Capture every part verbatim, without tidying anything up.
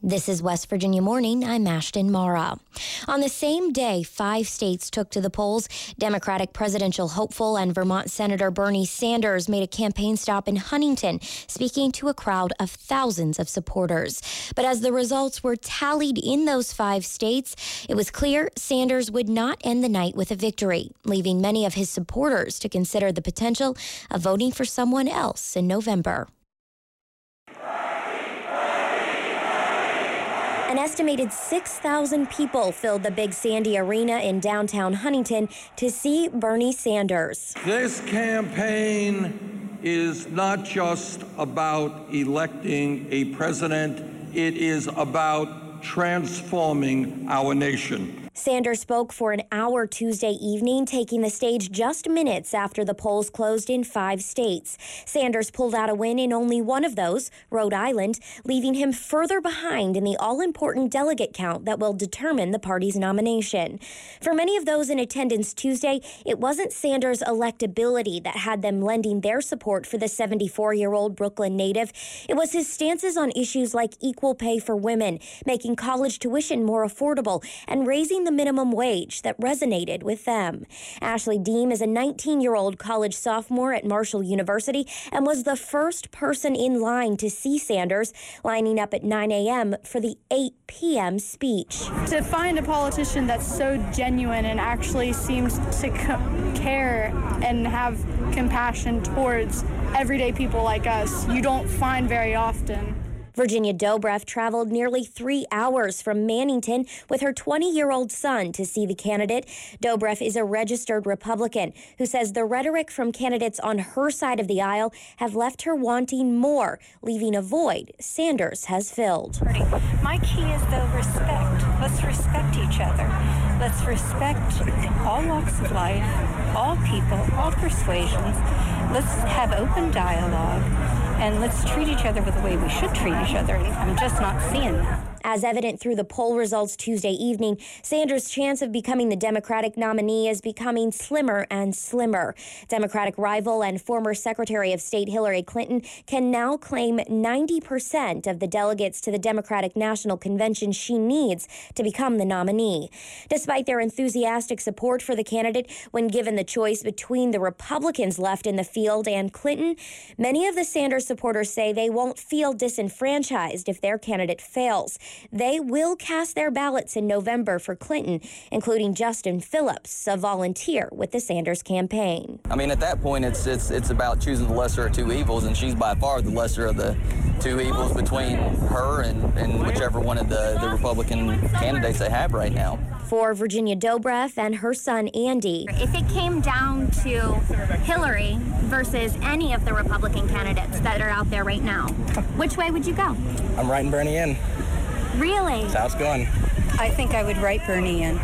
This is West Virginia Morning. I'm Ashton Mara. On the same day, five states took to the polls. Democratic presidential hopeful and Vermont Senator Bernie Sanders made a campaign stop in Huntington, speaking to a crowd of thousands of supporters. But as the results were tallied in those five states, it was clear Sanders would not end the night with a victory, leaving many of his supporters to consider the potential of voting for someone else in November. An estimated six thousand people filled the Big Sandy Arena in downtown Huntington to see Bernie Sanders. This campaign is not just about electing a president, it is about transforming our nation. Sanders spoke for an hour Tuesday evening, taking the stage just minutes after the polls closed in five states. Sanders pulled out a win in only one of those, Rhode Island, leaving him further behind in the all-important delegate count that will determine the party's nomination. For many of those in attendance Tuesday, it wasn't Sanders' electability that had them lending their support for the seventy-four-year-old Brooklyn native. It was his stances on issues like equal pay for women, making college tuition more affordable, and raising the minimum wage that resonated with them. Ashley Deem is a nineteen-year-old college sophomore at Marshall University and was the first person in line to see Sanders, lining up at nine a.m. for the eight p.m. speech. To find a politician that's so genuine and actually seems to co- care and have compassion towards everyday people like us, you don't find very often. Virginia Dobrev traveled nearly three hours from Mannington with her twenty-year-old son to see the candidate. Dobrev is a registered Republican who says the rhetoric from candidates on her side of the aisle have left her wanting more, leaving a void Sanders has filled. My key is, though, respect. Let's respect each other. Let's respect all walks of life, all people, all persuasions. Let's have open dialogue, and let's treat each other with the way we should treat each other. And I'm just not seeing that. As evident through the poll results Tuesday evening, Sanders' chance of becoming the Democratic nominee is becoming slimmer and slimmer. Democratic rival and former Secretary of State Hillary Clinton can now claim ninety percent of the delegates to the Democratic National Convention she needs to become the nominee. Despite their enthusiastic support for the candidate when given the choice between the Republicans left in the field and Clinton, many of the Sanders supporters say they won't feel disenfranchised if their candidate fails. They will cast their ballots in November for Clinton, including Justin Phillips, a volunteer with the Sanders campaign. I mean, at that point, it's it's it's about choosing the lesser of two evils, and she's by far the lesser of the two evils between her and, and whichever one of the, the Republican candidates they have right now. For Virginia Dobrev and her son, Andy. If it came down to Hillary versus any of the Republican candidates that are out there right now, which way would you go? I'm writing Bernie in. Really? That's how it's going. I think I would write Bernie in.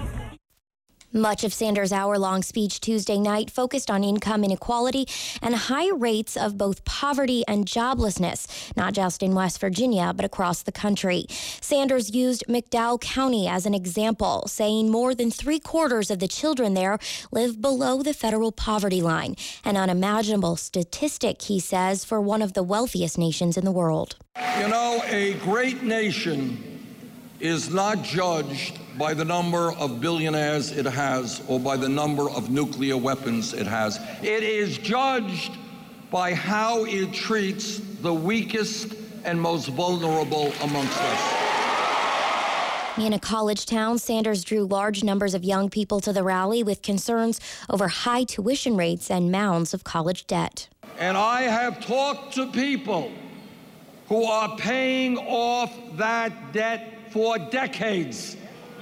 Much of Sanders' hour-long speech Tuesday night focused on income inequality and high rates of both poverty and joblessness, not just in West Virginia, but across the country. Sanders used McDowell County as an example, saying more than three-quarters of the children there live below the federal poverty line, an unimaginable statistic, he says, for one of the wealthiest nations in the world. You know, a great nation is not judged by the number of billionaires it has or by the number of nuclear weapons it has. It is judged by how it treats the weakest and most vulnerable amongst us. In a college town, Sanders drew large numbers of young people to the rally with concerns over high tuition rates and mounds of college debt. And I have talked to people who are paying off that debt for decades.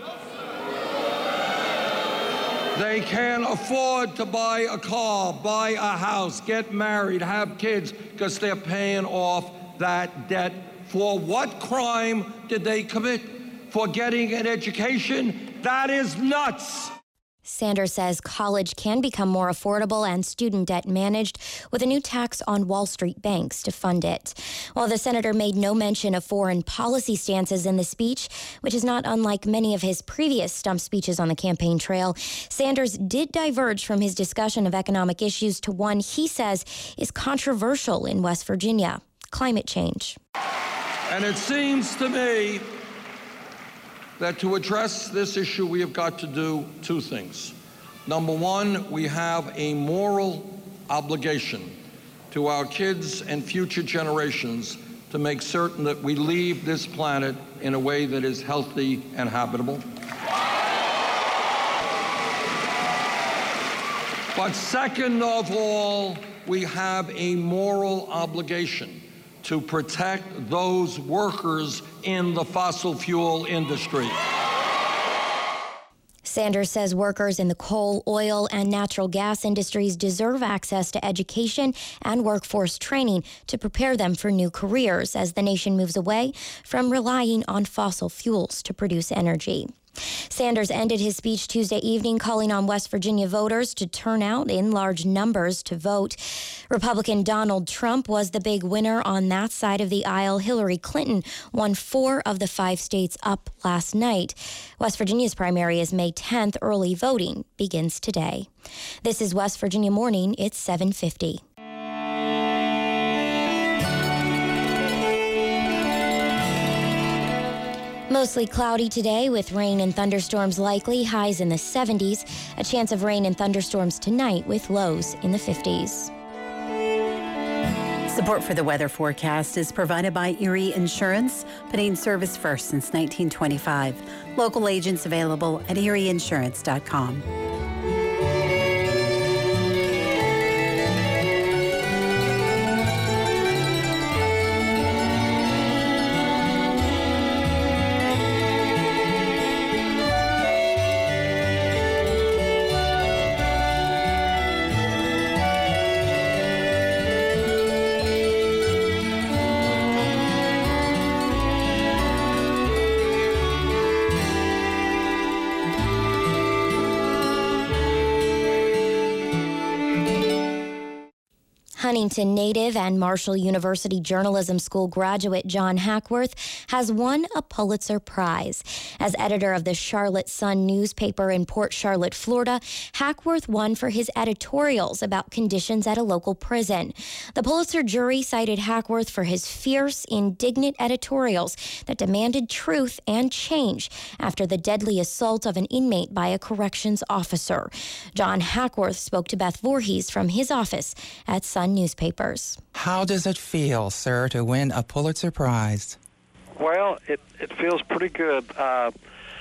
They can't afford to buy a car, buy a house, get married, have kids, because they're paying off that debt. For what crime did they commit? For getting an education? That is nuts. Sanders says college can become more affordable and student debt managed with a new tax on Wall Street banks to fund it. While the senator made no mention of foreign policy stances in the speech, which is not unlike many of his previous stump speeches on the campaign trail, Sanders did diverge from his discussion of economic issues to one he says is controversial in West Virginia: climate change. And it seems to me that to address this issue, we have got to do two things. Number one, we have a moral obligation to our kids and future generations to make certain that we leave this planet in a way that is healthy and habitable. But second of all, we have a moral obligation to protect those workers in the fossil fuel industry. Sanders says workers in the coal, oil, and natural gas industries deserve access to education and workforce training to prepare them for new careers as the nation moves away from relying on fossil fuels to produce energy. Sanders ended his speech Tuesday evening calling on West Virginia voters to turn out in large numbers to vote. Republican Donald Trump was the big winner on that side of the aisle. Hillary Clinton won four of the five states up last night. West Virginia's primary is May tenth. Early voting begins today. This is West Virginia Morning. It's seven fifty. Mostly cloudy today with rain and thunderstorms likely, highs in the seventies. A chance of rain and thunderstorms tonight with lows in the fifties. Support for the weather forecast is provided by Erie Insurance, putting service first since nineteen twenty-five. Local agents available at erie insurance dot com. Huntington native and Marshall University Journalism School graduate John Hackworth has won a Pulitzer Prize. As editor of the Charlotte Sun newspaper in Port Charlotte, Florida, Hackworth won for his editorials about conditions at a local prison. The Pulitzer jury cited Hackworth for his fierce, indignant editorials that demanded truth and change after the deadly assault of an inmate by a corrections officer. John Hackworth spoke to Beth Voorhees from his office at Sun Newspapers. How does it feel, sir, to win a Pulitzer Prize? Well, it, it feels pretty good. Uh,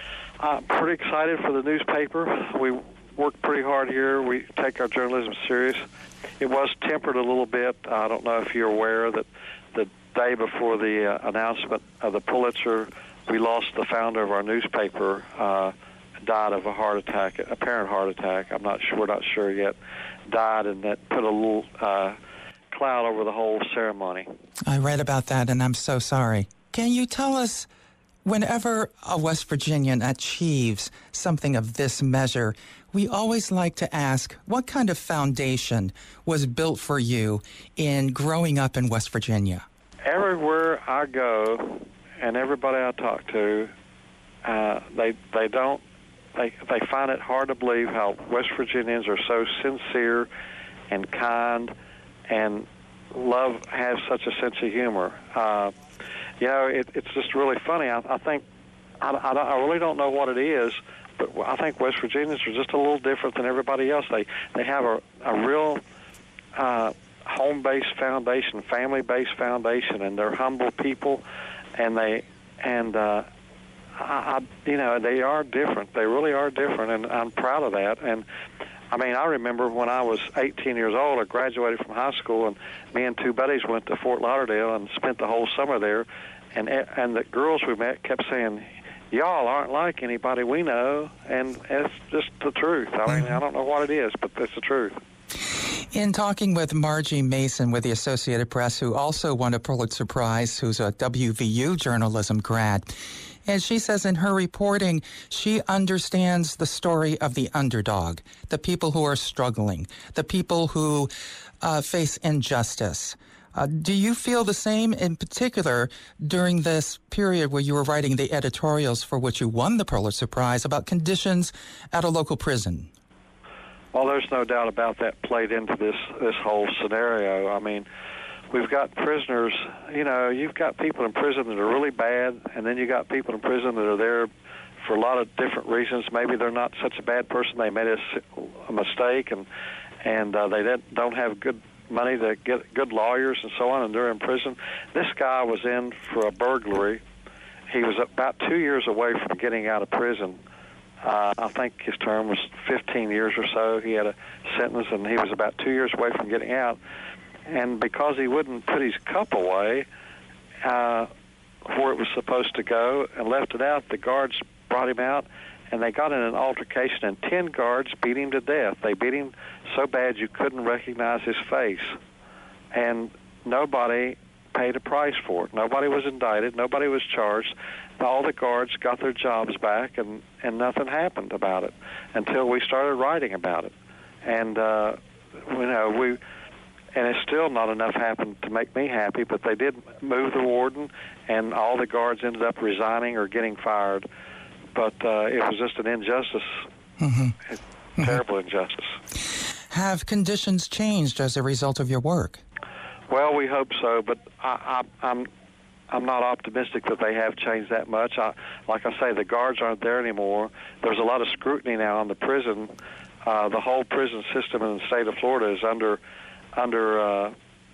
I'm pretty excited for the newspaper. We work pretty hard here. We take our journalism serious. It was tempered a little bit. I don't know if you're aware that the day before the uh, announcement of the Pulitzer, we lost the founder of our newspaper, uh, died of a heart attack, a apparent heart attack. I'm not sure, we're not sure yet. Died, and that put a little uh, cloud over the whole ceremony. I read about that, and I'm so sorry. Can you tell us, whenever a West Virginian achieves something of this measure, we always like to ask, what kind of foundation was built for you in growing up in West Virginia? Everywhere I go, and everybody I talk to, uh, they they don't They, they find it hard to believe how West Virginians are so sincere and kind and love, have such a sense of humor. Uh, you know, it, it's just really funny. I, I think, I, I, I really don't know what it is, but I think West Virginians are just a little different than everybody else. They, they have a, a real uh, home-based foundation, family-based foundation, and they're humble people, and they, and, uh, I, I, you know, they are different. They really are different, and I'm proud of that. And, I mean, I remember when I was eighteen years old, I graduated from high school, and me and two buddies went to Fort Lauderdale and spent the whole summer there. And and the girls we met kept saying, y'all aren't like anybody we know. And it's just the truth. I mean, I don't know what it is, but it's the truth. In talking with Margie Mason with the Associated Press, who also won a Pulitzer Prize, who's a W V U journalism grad, and she says in her reporting, she understands the story of the underdog, the people who are struggling, the people who uh, face injustice. Uh, do you feel the same in particular during this period where you were writing the editorials for which you won the Pulitzer Prize about conditions at a local prison? Well, there's no doubt about that played into this, this whole scenario. I mean, we've got prisoners, you know, you've got people in prison that are really bad, and then you got people in prison that are there for a lot of different reasons. Maybe they're not such a bad person. They made a, a mistake, and and uh, they don't have good money to get good lawyers and so on, and they're in prison. This guy was in for a burglary. He was about two years away from getting out of prison. Uh, I think his term was fifteen years or so. He had a sentence, and he was about two years away from getting out. And because he wouldn't put his cup away uh, where it was supposed to go and left it out, the guards brought him out, and they got in an altercation, and ten guards beat him to death. They beat him so bad you couldn't recognize his face. And nobody paid a price for it. Nobody was indicted. Nobody was charged. All the guards got their jobs back, and, and nothing happened about it until we started writing about it. And, uh, you know, we... And it's still not enough happened to make me happy, but they did move the warden, and all the guards ended up resigning or getting fired. But uh, it was just an injustice, mm-hmm. a terrible mm-hmm. injustice. Have conditions changed as a result of your work? Well, we hope so, but I, I, I'm I'm not optimistic that they have changed that much. I, like I say, the guards aren't there anymore. There's a lot of scrutiny now on the prison. Uh, the whole prison system in the state of Florida is under under uh,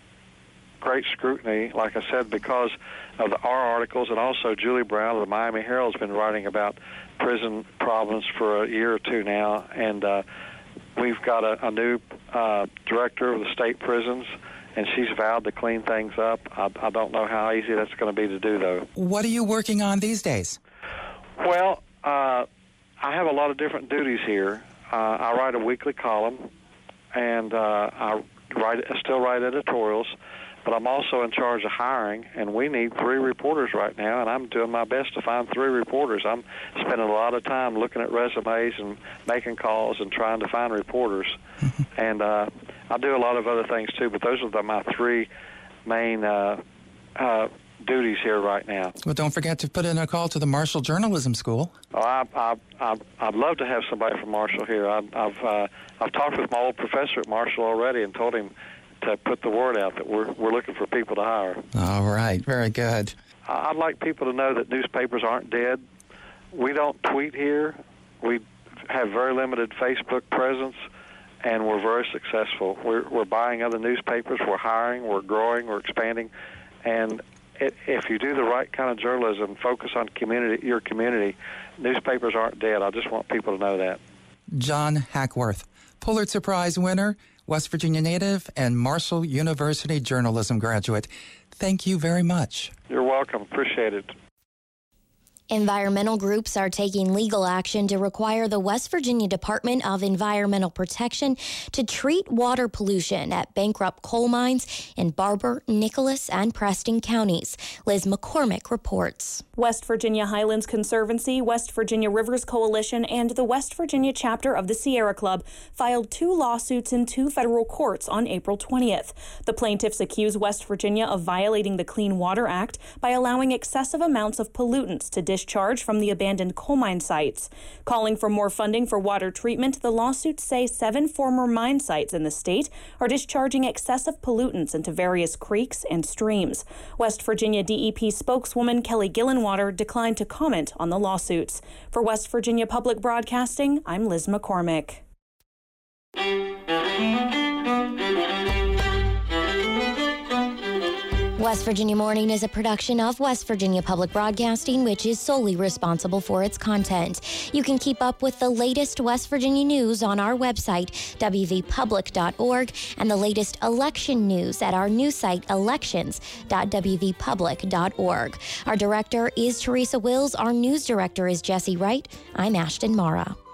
great scrutiny, like I said, because of the, our articles, and also Julie Brown of the Miami Herald's been writing about prison problems for a year or two now, and uh, we've got a, a new uh, director of the state prisons, and she's vowed to clean things up. I, I don't know how easy that's going to be to do, though. What are you working on these days? Well, uh, I have a lot of different duties here. Uh, I write a weekly column, and uh, I Write, I still write editorials, but I'm also in charge of hiring, and we need three reporters right now, and I'm doing my best to find three reporters. I'm spending a lot of time looking at resumes and making calls and trying to find reporters. Mm-hmm. And uh, I do a lot of other things, too, but those are the, my three main uh, uh, duties here right now. Well, don't forget to put in a call to the Marshall Journalism School. Oh, I, I, I, I'd love to have somebody from Marshall here. I, I've uh, I've talked with my old professor at Marshall already and told him to put the word out that we're we're looking for people to hire. All right, very good. I'd like people to know that newspapers aren't dead. We don't tweet here. We have very limited Facebook presence, and we're very successful. We're we're buying other newspapers. We're hiring. We're growing. We're expanding, and It, if you do the right kind of journalism, focus on community, your community, newspapers aren't dead. I just want people to know that. John Hackworth, Pulitzer Prize winner, West Virginia native, and Marshall University journalism graduate. Thank you very much. You're welcome. Appreciate it. Environmental groups are taking legal action to require the West Virginia Department of Environmental Protection to treat water pollution at bankrupt coal mines in Barber, Nicholas, and Preston counties. Liz McCormick reports. West Virginia Highlands Conservancy, West Virginia Rivers Coalition, and the West Virginia chapter of the Sierra Club filed two lawsuits in two federal courts on April twentieth. The plaintiffs accuse West Virginia of violating the Clean Water Act by allowing excessive amounts of pollutants to discharge from the abandoned coal mine sites. Calling for more funding for water treatment, the lawsuits say seven former mine sites in the state are discharging excessive pollutants into various creeks and streams. West Virginia D E P spokeswoman Kelly Gillenwater declined to comment on the lawsuits. For West Virginia Public Broadcasting, I'm Liz McCormick. West Virginia Morning is a production of West Virginia Public Broadcasting, which is solely responsible for its content. You can keep up with the latest West Virginia news on our website, w v public dot org, and the latest election news at our news site, elections dot w v public dot org. Our director is Teresa Wills. Our news director is Jesse Wright. I'm Ashton Mara.